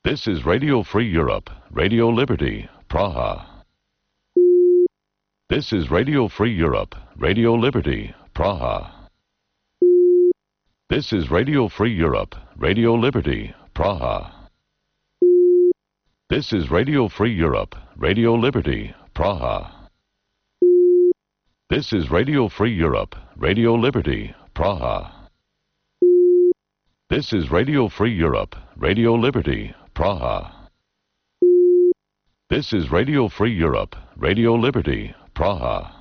This is Radio Free Europe, Radio Liberty, Praha. This is Radio Free Europe, Radio Liberty, Praha. This is Radio Free Europe, Radio Liberty, Praha. This is Radio Free Europe, Radio Liberty, Praha. This is Radio Free Europe, Radio Liberty, Praha. This is Radio Free Europe, Radio Liberty, Praha. This is Radio Free Europe, Radio Liberty, Praha.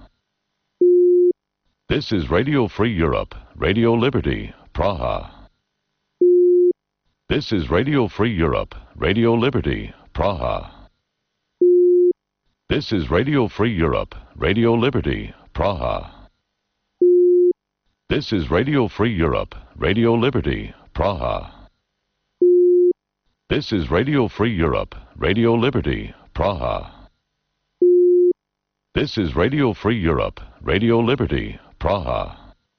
This is Radio Free Europe, Radio Liberty, Praha. This is Radio Free Europe, Radio Liberty, Praha. This is Radio Free Europe, Radio Liberty, Praha. This is Radio Free Europe, Radio Liberty, Praha. This is Radio Free Europe, Radio Liberty, Praha. This is Radio Free Europe, Radio Liberty, Praha.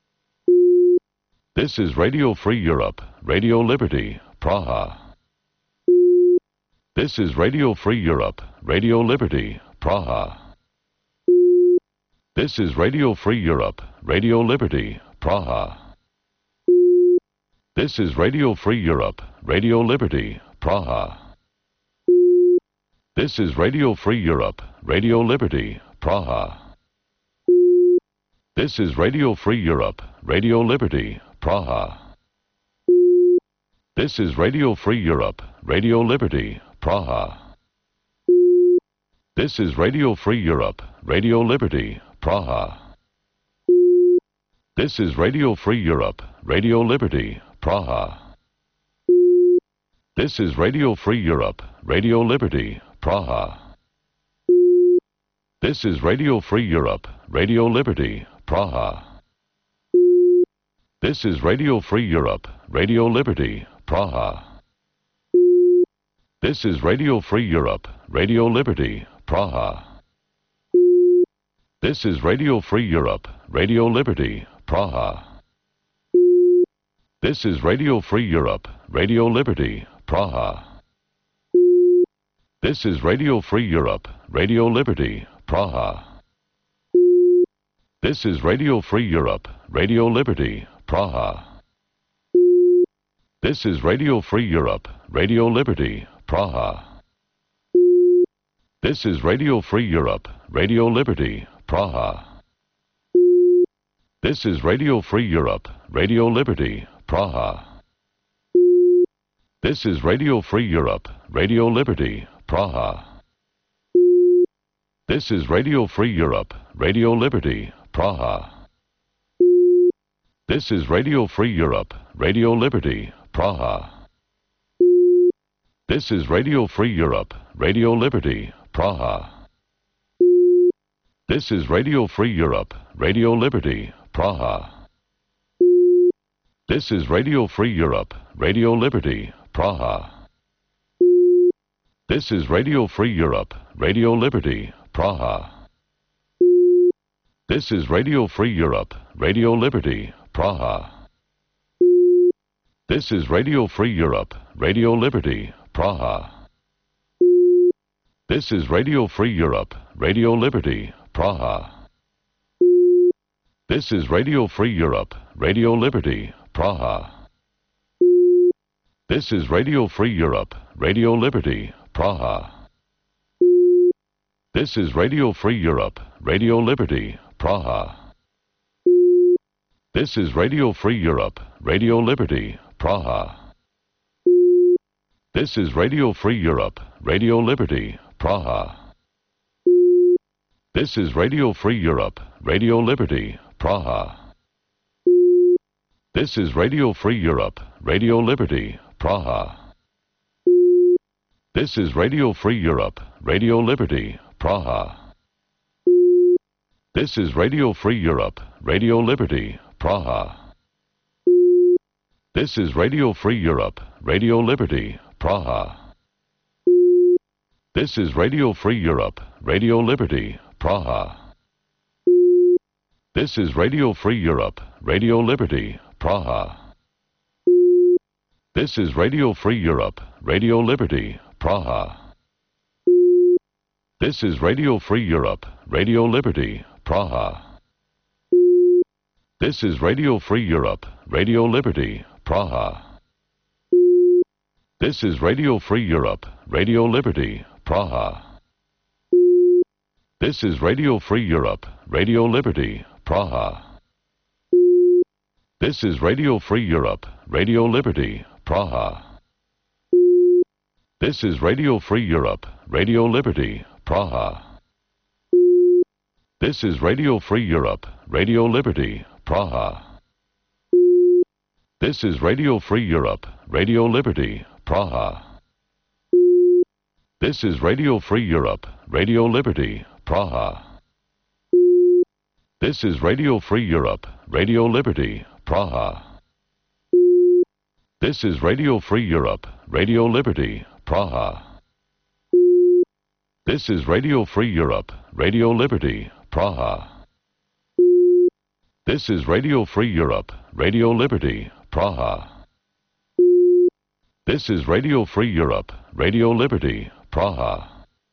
This is Radio Free Europe, Radio Liberty, Praha. This is Radio Free Europe, Radio Liberty, Praha. This is Radio Free Europe, Radio Liberty, Praha. This is Radio Free Europe, Radio Liberty, Praha. This is Radio Free Europe, Radio Liberty, Praha. This is Radio Free Europe, Radio Liberty, Praha. This is Radio Free Europe, Radio Liberty, Praha. This is Radio Free Europe, Radio Liberty, Praha. This is Radio Free Europe, Radio Liberty, Praha. This is Radio Free Europe, Radio Liberty, Praha. This is Radio Free Europe, Radio Liberty, Praha. This is Radio Free Europe, Radio Liberty, Praha. This is Radio Free Europe, Radio Liberty, Praha. This is Radio Free Europe, Radio Liberty, Praha. This is Radio Free Europe, Radio Liberty, Praha. This is Radio Free Europe, Radio Liberty, Praha. This is Radio Free Europe, Radio Liberty, Praha. This is Radio Free Europe, Radio Liberty, Praha. This is Radio Free Europe, Radio Liberty, Praha. This is Radio Free Europe, Radio Liberty, Praha. This is Radio Free Europe, Radio Liberty, Praha. This is Radio Free Europe, Radio Liberty, Praha. This is Radio Free Europe, Radio Liberty, Praha. This is Radio Free Europe, Radio Liberty, Praha. This is Radio Free Europe, Radio Liberty, Praha. This is Radio Free Europe, Radio Liberty, Praha. This is Radio Free Europe, Radio Liberty, Praha. This is Radio Free Europe, Radio Liberty, Praha. This is Radio Free Europe, Radio Liberty, Praha. This is Radio Free Europe, Radio Liberty, Praha. This is Radio Free Europe, Radio Liberty, Praha. This is Radio Free Europe, Radio Liberty, Praha. This is Radio Free Europe, Radio Liberty, Praha. This is Radio Free Europe, Radio Liberty, Praha. This is Radio Free Europe, Radio Liberty, Praha. This is Radio Free Europe, Radio Liberty, Praha. This is Radio Free Europe, Radio Liberty, Praha. This is Radio Free Europe, Radio Liberty, Praha. This is Radio Free Europe, Radio Liberty, Praha. This is Radio Free Europe, Radio Liberty, Praha. This is Radio Free Europe, Radio Liberty, Praha. This is Radio Free Europe, Radio Liberty, Praha. This is Radio Free Europe, Radio Liberty, Praha. This is Radio Free Europe, Radio Liberty, Praha. This is Radio Free Europe, Radio Liberty, Praha. This is Radio Free Europe, Radio Liberty, Praha. This is Radio Free Europe, Radio Liberty, Praha. This is Radio Free Europe, Radio Liberty, Praha. This is Radio Free Europe, Radio Liberty, Praha. This is Radio Free Europe, Radio Liberty, Praha. This is Radio Free Europe, Radio Liberty, Praha. This is Radio Free Europe, Radio Liberty, Praha. This is Radio Free Europe, Radio Liberty, Praha. This is Radio Free Europe, Radio Liberty, Praha. This is Radio Free Europe, Radio Liberty, Praha. This is Radio Free Europe, Radio Liberty, Praha. This is Radio Free Europe, Radio Liberty, Praha.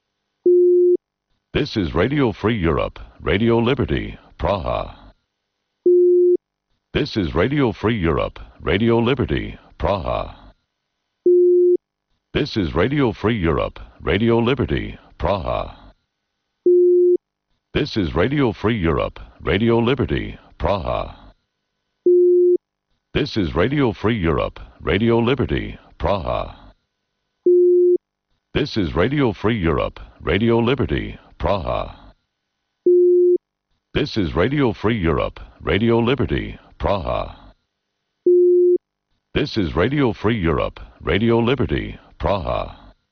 This is Radio Free Europe, Radio Liberty, Praha. This is Radio Free Europe, Radio Liberty, Praha. This is Radio Free Europe, Radio Liberty, Praha. This is Radio Free Europe, Radio Liberty, Praha. This is Radio Free Europe, Radio Liberty, Praha. This is Radio Free Europe, Radio Liberty, Praha. This is Radio Free Europe, Radio Liberty, Praha. This is Radio Free Europe, Radio Liberty, Praha.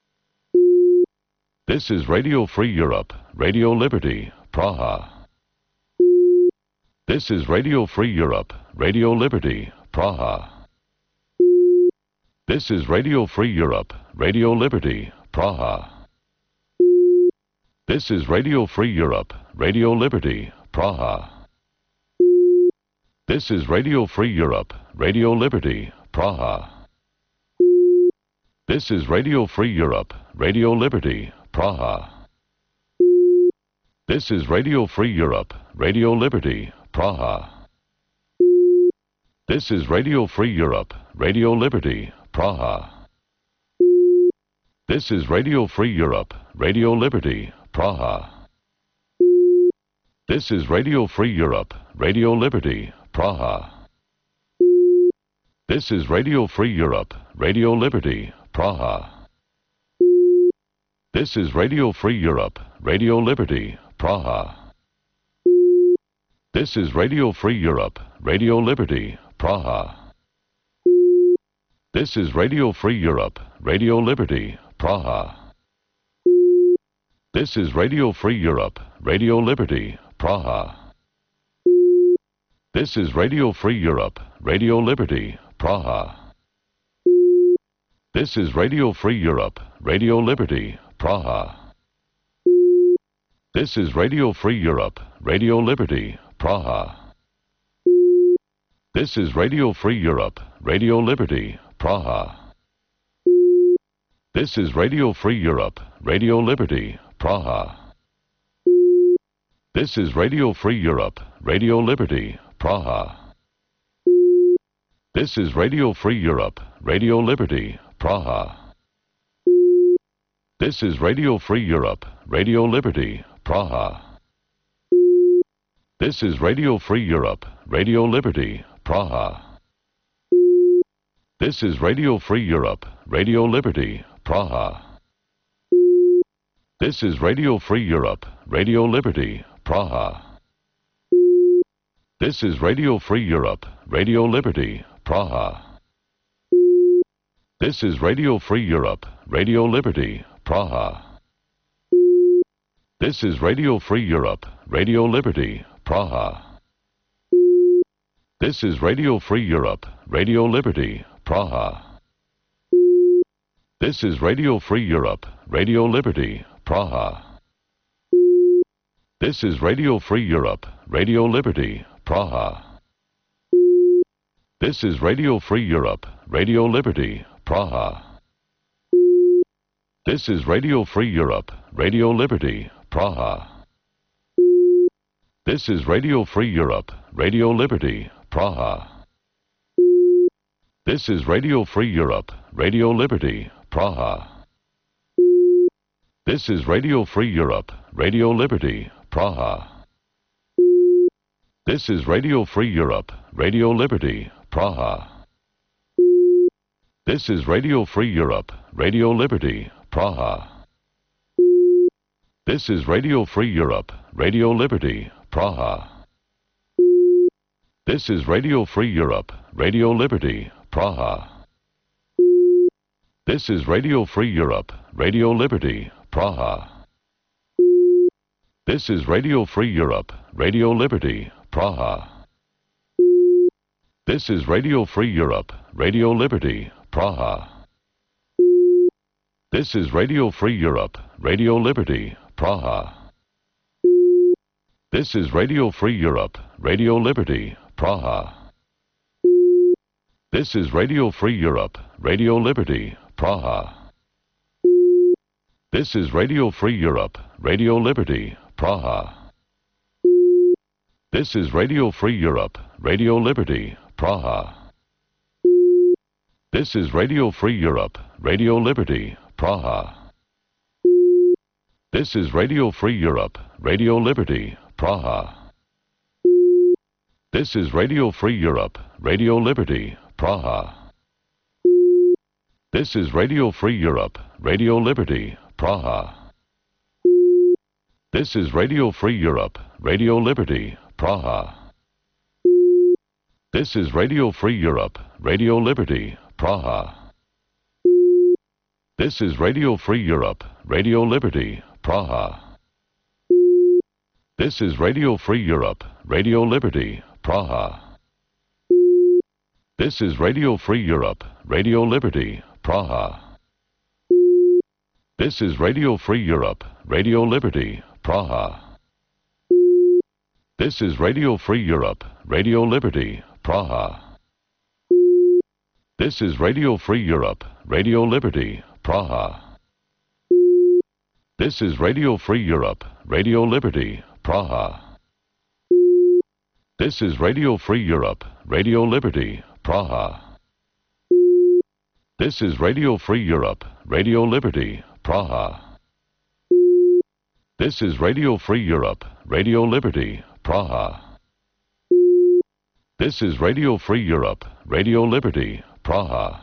This is Radio Free Europe, Radio Liberty, Praha. This is Radio Free Europe, Radio Liberty, Praha. This is Radio Free Europe, Radio Liberty, Praha. This is Radio Free Europe, Radio Liberty, Praha. This is Radio Free Europe, Radio Liberty, Praha. This is Radio Free Europe, Radio Liberty, Praha. This is Radio Free Europe, Radio Liberty, Praha. This is Radio Free Europe, Radio Liberty, Praha. This is Radio Free Europe, Radio Liberty, Praha. This is Radio Free Europe, Radio Liberty, Praha. This is Radio Free Europe, Radio Liberty, Praha. This is Radio Free Europe, Radio Liberty, Praha. This is Radio Free Europe, Radio Liberty, Praha. This is Radio Free Europe, Radio Liberty, Praha. This is Radio Free Europe, Radio Liberty, Praha. This is Radio Free Europe, Radio Liberty, Praha. This is Radio Free Europe, Radio Liberty, Praha. This is Radio Free Europe, Radio Liberty, Praha. This is Radio Free Europe, Radio Liberty, Praha. This is Radio Free Europe, Radio Liberty, Praha. This is Radio Free Europe, Radio Liberty, Praha. This is Radio Free Europe, Radio Liberty, Praha. This is Radio Free Europe, Radio Liberty, Praha. This is Radio Free Europe, Radio Liberty, Praha. This is Radio Free Europe, Radio Liberty, Praha. This is Radio Free Europe, Radio Liberty, Praha. This is Radio Free Europe, Radio Liberty, Praha. This is Radio Free Europe, Radio Liberty, Praha. This is Radio Free Europe, Radio Liberty, Praha. This is Radio Free Europe, Radio Liberty, Praha. This is Radio Free Europe, Radio Liberty, Praha. This is Radio Free Europe, Radio Liberty, Praha. This is Radio Free Europe, Radio Liberty, Praha. This is Radio Free Europe, Radio Liberty, Praha. This is Radio Free Europe, Radio Liberty, Praha. This is Radio Free Europe, Radio Liberty, Praha. This is Radio Free Europe, Radio Liberty, Praha. This is Radio Free Europe, Radio Liberty, Praha. This is Radio Free Europe, Radio Liberty, Praha. This is Radio Free Europe, Radio Liberty, Praha. This is Radio Free Europe, Radio Liberty, Praha. This is Radio Free Europe, Radio Liberty, Praha. This is Radio Free Europe, Radio Liberty, Praha. This is Radio Free Europe, Radio Liberty, Praha. This is Radio Free Europe, Radio Liberty, Praha. This is Radio Free Europe, Radio Liberty, Praha. This is Radio Free Europe, Radio Liberty, Praha. This is Radio Free Europe, Radio Liberty, Praha. This is Radio Free Europe, Radio Liberty, Praha. This is Radio Free Europe, Radio Liberty, Praha. This is Radio Free Europe, Radio Liberty, Praha. This is Radio Free Europe, Radio Liberty, Praha. This is Radio Free Europe, Radio Liberty, Praha. This is Radio Free Europe, Radio Liberty, Praha. This is Radio Free Europe, Radio Liberty, Praha. This is Radio Free Europe, Radio Liberty, Praha. This is Radio Free Europe, Radio Liberty, Praha. This is Radio Free Europe, Radio Liberty, Praha. This is Radio Free Europe, Radio Liberty, Praha. This is Radio Free Europe, Radio Liberty, Praha. This is Radio Free Europe, Radio Liberty, Praha. This is Radio Free Europe, Radio Liberty, Praha. This is Radio Free Europe, Radio Liberty, Praha. This is Radio Free Europe, Radio Liberty, Praha. This is Radio Free Europe, Radio Liberty, Praha. This is Radio Free Europe, Radio Liberty, Praha.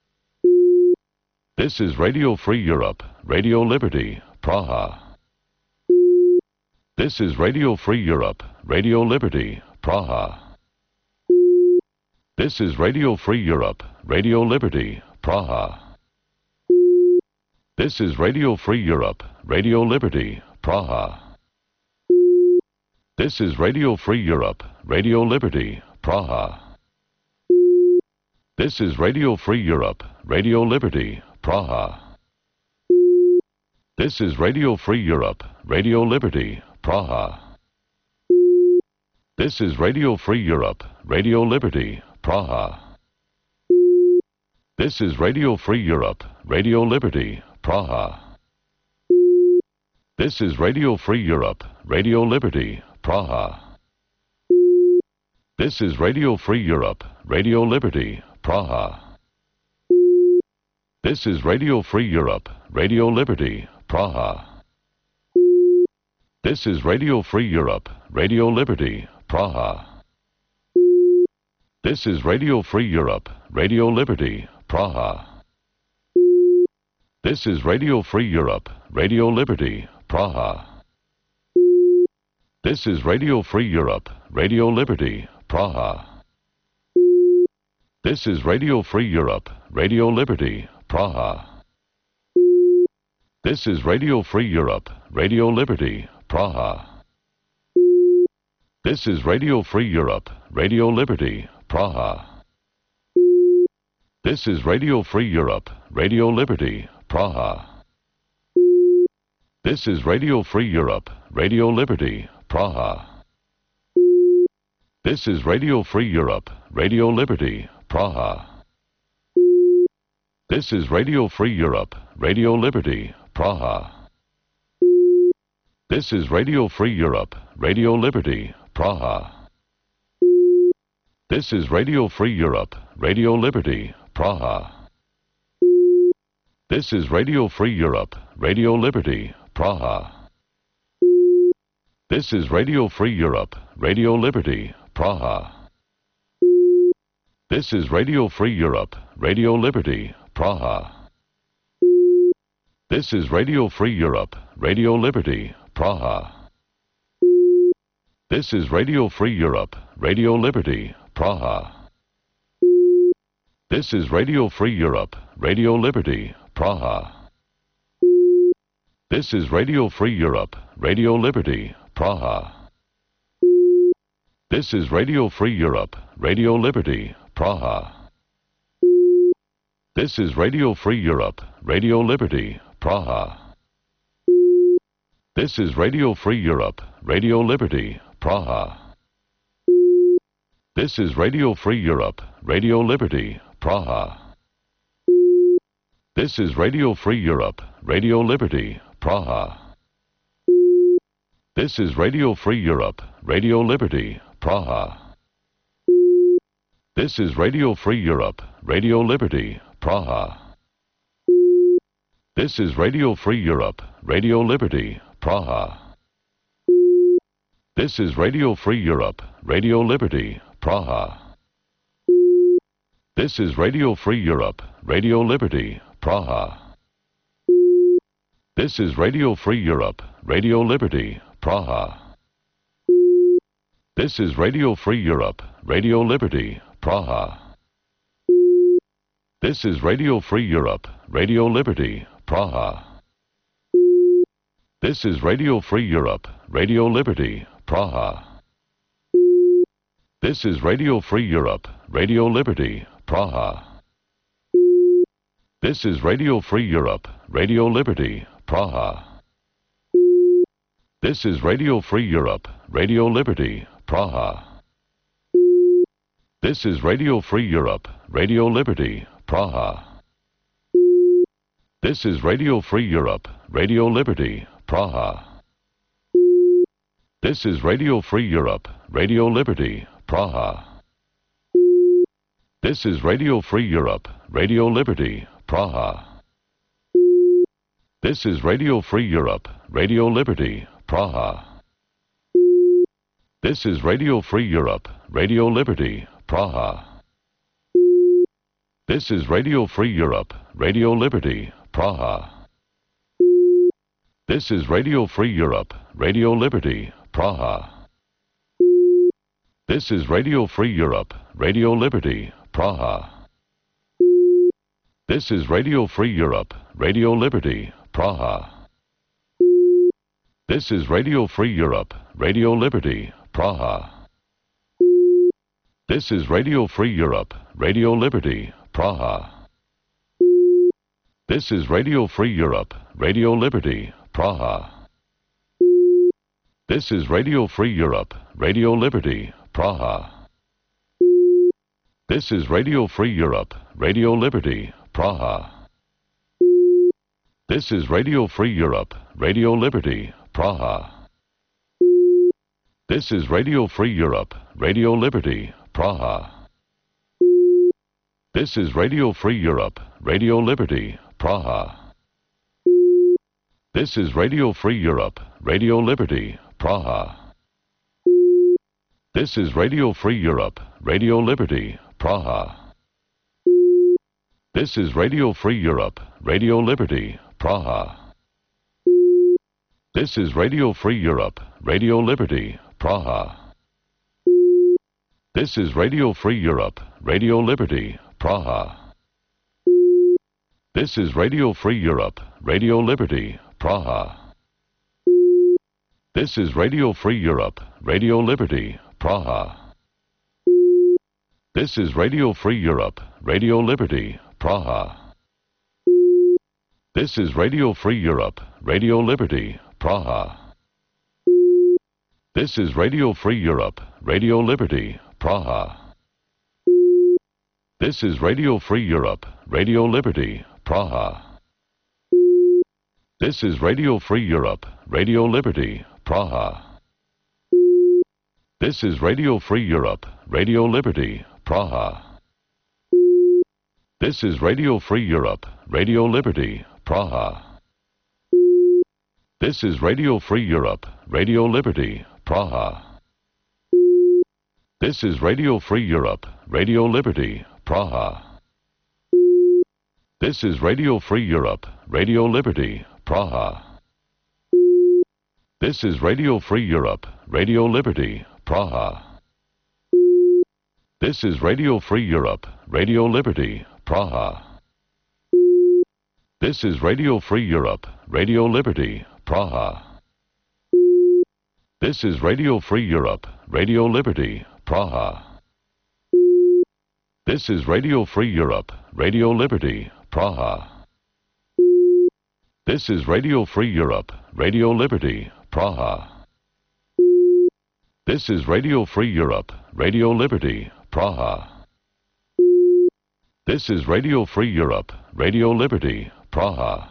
This is Radio Free Europe, Radio Liberty, Praha. This is Radio Free Europe, Radio Liberty, Praha. This is Radio Free Europe, Radio Liberty, Praha. This is Radio Free Europe, Radio Liberty, Praha. This is Radio Free Europe, Radio Liberty, Praha. This is Radio Free Europe, Radio Liberty, Praha. This is Radio Free Europe, Radio Liberty, Praha. This is Radio Free Europe, Radio Liberty, Praha. This is Radio Free Europe, Radio Liberty, Praha. This is Radio Free Europe, Radio Liberty, Praha. This is Radio Free Europe, Radio Liberty, Praha. This is Radio Free Europe, Radio Liberty, Praha. This is Radio Free Europe, Radio Liberty, Praha. This is Radio Free Europe, Radio Liberty, Praha. This is Radio Free Europe, Radio Liberty, Praha. This is Radio Free Europe, Radio Liberty, Praha. This is Radio Free Europe, Radio Liberty, Praha. This is Radio Free Europe, Radio Liberty, Praha. This is Radio Free Europe, Radio Liberty, Praha. This is Radio Free Europe, Radio Liberty, Praha. This is Radio Free Europe, Radio Liberty, Praha. This is Radio Free Europe, Radio Liberty, Praha. This is Radio Free Europe, Radio Liberty, Praha. This is Radio Free Europe, Radio Liberty, Praha. This is Radio Free Europe, Radio Liberty, Praha. This is Radio Free Europe, Radio Liberty, Praha. This is Radio Free Europe, Radio Liberty, Praha. This is Radio Free Europe, Radio Liberty, Praha. This is Radio Free Europe, Radio Liberty, Praha. This is Radio Free Europe, Radio Liberty, Praha. This is Radio Free Europe, Radio Liberty, Praha. This is Radio Free Europe, Radio Liberty, Praha. This is Radio Free Europe, Radio Liberty, Praha. This is Radio Free Europe, Radio Liberty, Praha. This is Radio Free Europe, Radio Liberty, Praha. This is Radio Free Europe, Radio Liberty, Praha. This is Radio Free Europe, Radio Liberty, Praha. This is Radio Free Europe, Radio Liberty, Praha. This is Radio Free Europe, Radio Liberty, Praha. This is Radio Free Europe, Radio Liberty, Praha. This is Radio Free Europe, Radio Liberty, Praha. This is Radio Free Europe, Radio Liberty, Praha. This is Radio Free Europe, Radio Liberty, Praha. This is Radio Free Europe, Radio Liberty, Praha. This is Radio Free Europe, Radio Liberty, Praha. This is Radio Free Europe, Radio Liberty, Praha. This is Radio Free Europe, Radio Liberty, Praha. This is Radio Free Europe, Radio Liberty, Praha. This is Radio Free Europe, Radio Liberty, Praha. This is Radio Free Europe, Radio Liberty, Praha. This is Radio Free Europe, Radio Liberty, Praha. This is Radio Free Europe, Radio Liberty, Praha. This is Radio Free Europe, Radio Liberty, Praha. This is Radio Free Europe, Radio Liberty, Praha. This is Radio Free Europe, Radio Liberty, Praha. This is Radio Free Europe, Radio Liberty, Praha. This is Radio Free Europe, Radio Liberty, Praha. This is Radio Free Europe, Radio Liberty, Praha. This is Radio Free Europe, Radio Liberty, Praha. This is Radio Free Europe, Radio Liberty, Praha. This is Radio Free Europe, Radio Liberty, Praha. This is Radio Free Europe, Radio Liberty, Praha. This is Radio Free Europe, Radio Liberty, Praha. This is Radio Free Europe, Radio Liberty, Praha. This is Radio Free Europe, Radio Liberty, Praha. This is Radio Free Europe, Radio Liberty, Praha. This is Radio Free Europe, Radio Liberty, Praha. This is Radio Free Europe, Radio Liberty, Praha. This is Radio Free Europe, Radio Liberty, Praha. This is Radio Free Europe, Radio Liberty, Praha. This is Radio Free Europe, Radio Liberty, Praha. This is Radio Free Europe, Radio Liberty, Praha. This is Radio Free Europe, Radio Liberty, Praha. This is Radio Free Europe, Radio Liberty, Praha. This is Radio Free Europe, Radio Liberty, Praha. This is Radio Free Europe, Radio Liberty, Praha. This is Radio Free Europe, Radio Liberty, Praha. This is Radio Free Europe, Radio Liberty, Praha. This is Radio Free Europe, Radio Liberty, Praha. This is Radio Free Europe, Radio Liberty, Praha. This is Radio Free Europe, Radio Liberty, Praha. This is Radio Free Europe, Radio Liberty, Praha. This is Radio Free Europe, Radio Liberty, Praha. This is Radio Free Europe, Radio Liberty, Praha. This is Radio Free Europe, Radio Liberty, Praha. This is Radio Free Europe, Radio Liberty, Praha. This is Radio Free Europe, Radio Liberty, Praha. This is Radio Free Europe, Radio Liberty, Praha. This is Radio Free Europe, Radio Liberty, Praha. This is Radio Free Europe, Radio Liberty, Praha. This is Radio Free Europe, Radio Liberty, Praha. This is Radio Free Europe, Radio Liberty, Praha.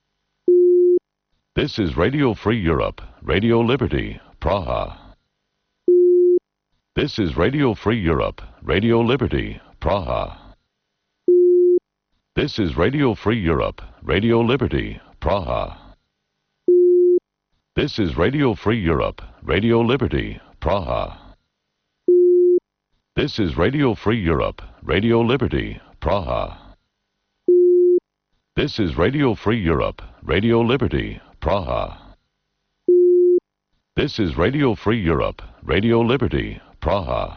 This is Radio Free Europe, Radio Liberty, Praha. This is Radio Free Europe, Radio Liberty, Praha. This is Radio Free Europe, Radio Liberty, Praha. This is Radio Free Europe, Radio Liberty, Praha. This is Radio Free Europe, Radio Liberty, Praha. This is Radio Free Europe, Radio Liberty, Praha. This is Radio Free Europe, Radio Liberty, Praha.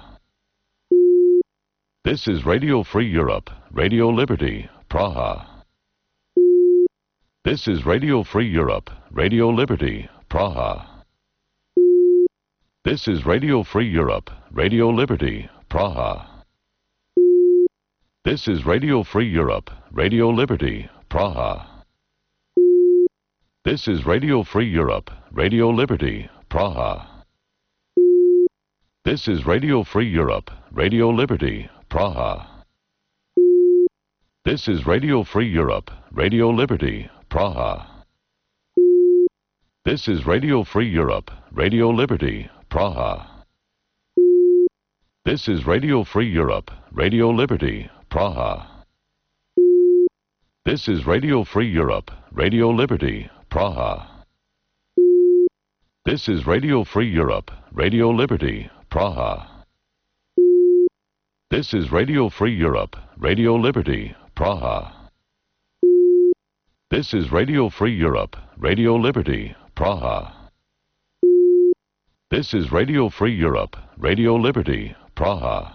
This is Radio Free Europe, Radio Liberty, Praha. This is Radio Free Europe, Radio Liberty, Praha. This is Radio Free Europe, Radio Liberty, Praha. This is Radio Free Europe, Radio Liberty, Praha. This is Radio Free Europe, Radio Liberty, Praha. This is Radio Free Europe, Radio Liberty, Praha. This is Radio Free Europe, Radio Liberty, Praha. This is Radio Free Europe, Radio Liberty, Praha. This is Radio Free Europe, Radio Liberty, Praha. This is Radio Free Europe, Radio Liberty, Praha. This is Radio Free Europe, Radio Liberty, Praha. This is Radio Free Europe, Radio Liberty, Praha. This is Radio Free Europe, Radio Liberty, Praha. This is Radio Free Europe, Radio Liberty, Praha.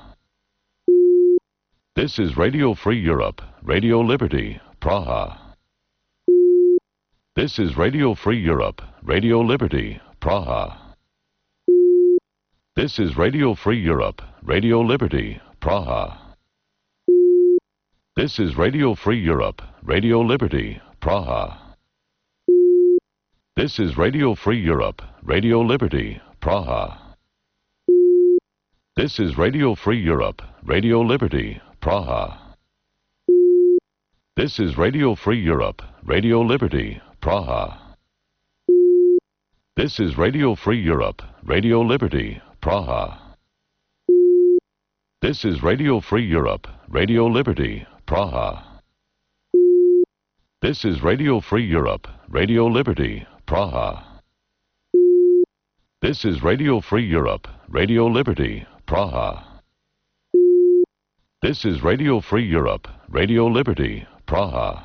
This is Radio Free Europe, Radio Liberty, Praha. This is Radio Free Europe, Radio Liberty, Praha. This is Radio Free Europe, Radio Liberty, Praha. This is Radio Free Europe, Radio Liberty, Praha. This is Radio Free Europe, Radio Liberty, Praha. This is Radio Free Europe, Radio Liberty, Praha. This is Radio Free Europe, Radio Liberty, Praha. This is Radio Free Europe, Radio Liberty, Praha. This is Radio Free Europe, Radio Liberty, Praha. This is Radio Free Europe, Radio Liberty, Praha. This is Radio Free Europe, Radio Liberty, Praha. This is Radio Free Europe, Radio Liberty, Praha.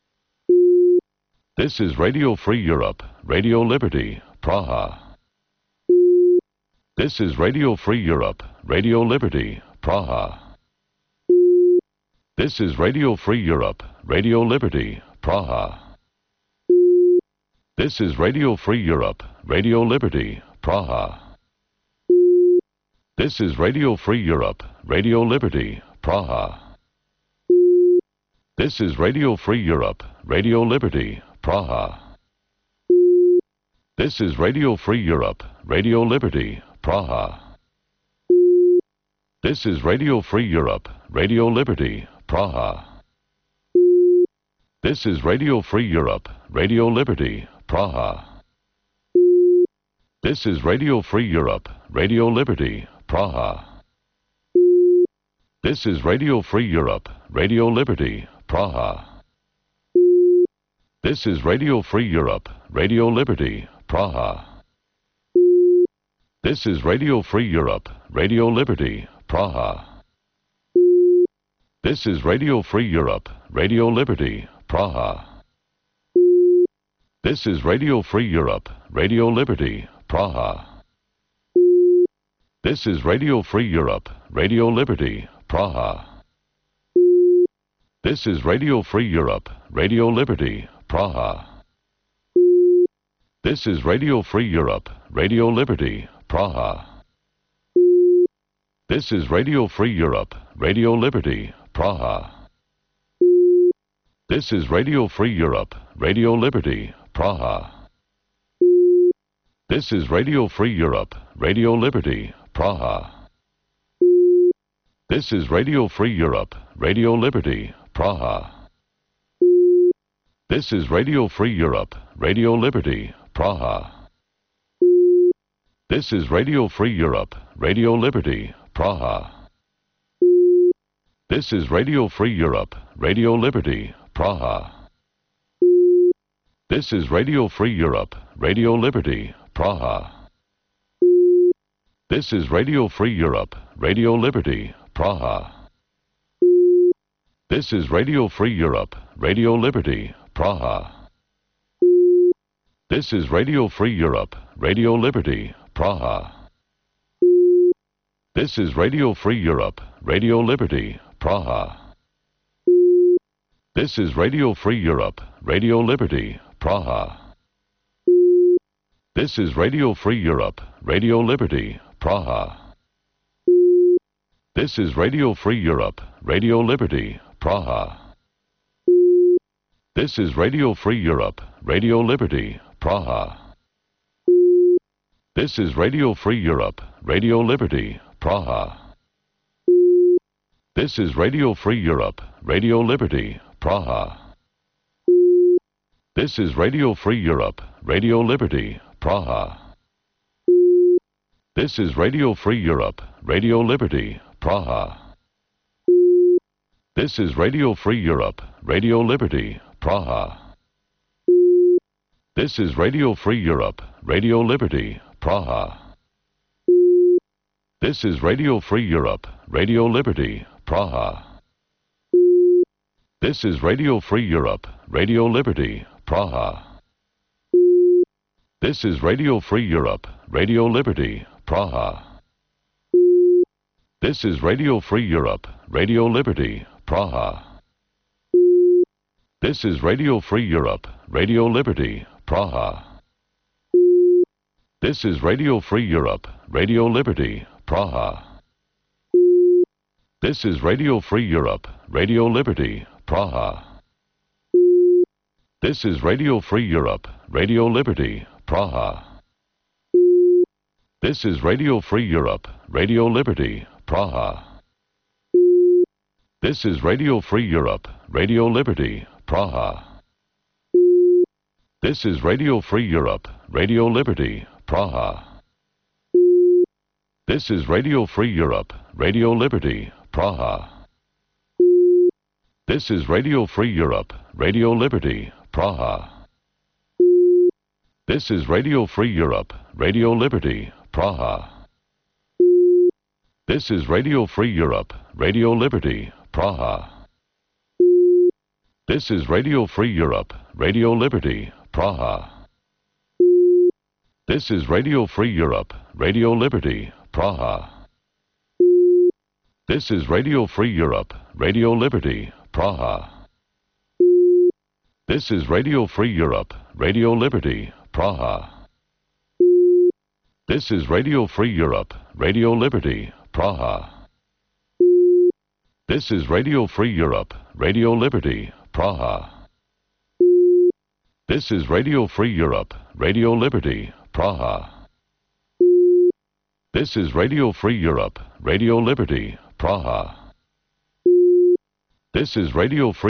This is Radio Free Europe, Radio Liberty, Praha. This is Radio Free Europe, Radio Liberty, Praha. This is Radio Free Europe, Radio Liberty, Praha. This is Radio Free Europe, Radio Liberty, Praha. This is Radio Free Europe, Radio Liberty, Praha. This is Radio Free Europe, Radio Liberty, Praha. This is Radio Free Europe, Radio Liberty, Praha. This is Radio Free Europe, Radio Liberty, Praha. This is Radio Free Europe, Radio Liberty, Praha. This is Radio Free Europe, Radio Liberty, Praha. This is Radio Free Europe, Radio Liberty, Praha. This is Radio Free Europe, Radio Liberty, Praha. This is Radio Free Europe, Radio Liberty, Praha. This is Radio Free Europe, Radio Liberty, Praha. This is Radio Free Europe, Radio Liberty, Praha. This is Radio Free Europe, Radio Liberty, Praha. This is Radio Free Europe, Radio Liberty, Praha. This is Radio Free Europe, Radio Liberty, Praha. This is Radio Free Europe, Radio Liberty, Praha. This is Radio Free Europe, Radio Liberty, Praha. This is Radio Free Europe, Radio Liberty, Praha. This is Radio Free Europe, Radio Liberty, Praha. This is Radio Free Europe, Radio Liberty, Praha. This is Radio Free Europe, Radio Liberty, Praha. This is Radio Free Europe, Radio Liberty, Praha. This is Radio Free Europe, Radio Liberty, Praha. This is Radio Free Europe, Radio Liberty, Praha. This is Radio Free Europe, Radio Liberty, Praha. This is Radio Free Europe, Radio Liberty, Praha. This is Radio Free Europe, Radio Liberty, Praha. This is Radio Free Europe, Radio Liberty, Praha. This is Radio Free Europe, Radio Liberty, Praha. This is Radio Free Europe, Radio Liberty, Praha. This is Radio Free Europe, Radio Liberty, Praha. This is Radio Free Europe, Radio Liberty, Praha. This is Radio Free Europe, Radio Liberty, Praha. This is Radio Free Europe, Radio Liberty, Praha. This is Radio Free Europe, Radio Liberty, Praha. This is Radio Free Europe, Radio Liberty, Praha. This is Radio Free Europe, Radio Liberty, Praha. This is Radio Free Europe, Radio Liberty, Praha. This is Radio Free Europe, Radio Liberty, Praha. This is Radio Free Europe, Radio Liberty, Praha. This is Radio Free Europe, Radio Liberty, Praha. This is Radio Free Europe, Radio Liberty, Praha. This is Radio Free Europe, Radio Liberty, Praha. This is Radio Free Europe, Radio Liberty, Praha. This is Radio Free Europe, Radio Liberty, Praha. This is Radio Free Europe, Radio Liberty, Praha. This is Radio Free Europe, Radio Liberty, Praha. This is Radio Free Europe, Radio Liberty, Praha. This is Radio Free Europe, Radio Liberty, Praha. This is Radio Free Europe, Radio Liberty, Praha. This is Radio Free Europe, Radio Liberty, Praha. This is Radio Free Europe, Radio Liberty, Praha. This is Radio Free Europe, Radio Liberty, Praha. This is Radio Free Europe, Radio Liberty, Praha. This is Radio Free Europe, Radio Liberty, Praha. This is Radio Free Europe, Radio Liberty, Praha. This is Radio Free Europe, Radio Liberty, Praha. This is Radio Free Europe, Radio Liberty, Praha. This is Radio Free Europe, Radio Liberty, Praha. This is Radio Free Europe, Radio Liberty, Praha. This is Radio Free